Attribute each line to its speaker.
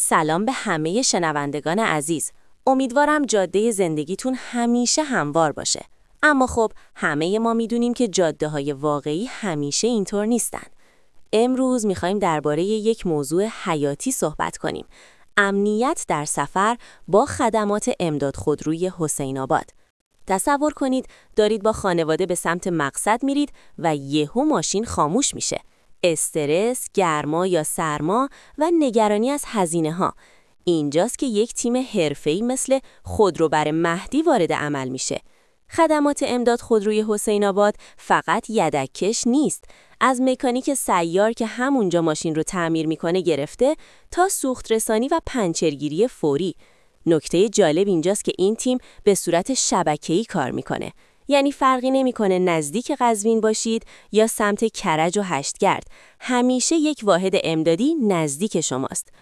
Speaker 1: سلام به همه شنوندگان عزیز. امیدوارم جاده زندگیتون همیشه هموار باشه. اما خب همه ما میدونیم که جاده‌های واقعی همیشه اینطور نیستن. امروز میخوایم درباره یک موضوع حیاتی صحبت کنیم. امنیت در سفر با خدمات امداد خودروی حسین آباد. تصور کنید دارید با خانواده به سمت مقصد میرید و یهو ماشین خاموش میشه. استرس، گرما یا سرما و نگرانی از هزینه‌ها. اینجاست که یک تیم حرفه‌ای مثل خودروبر مهدی وارد عمل میشه. خدمات امداد خودروی حسین آباد فقط یدک‌کش نیست. از مکانیک سیار که همونجا ماشین رو تعمیر میکنه گرفته تا سوخت رسانی و پنچرگیری فوری. نکته جالب اینجاست که این تیم به صورت شبکه‌ای کار میکنه. یعنی فرقی نمیکنه نزدیک قزوین باشید یا سمت کرج و هشتگرد. همیشه یک واحد امدادی نزدیک شماست.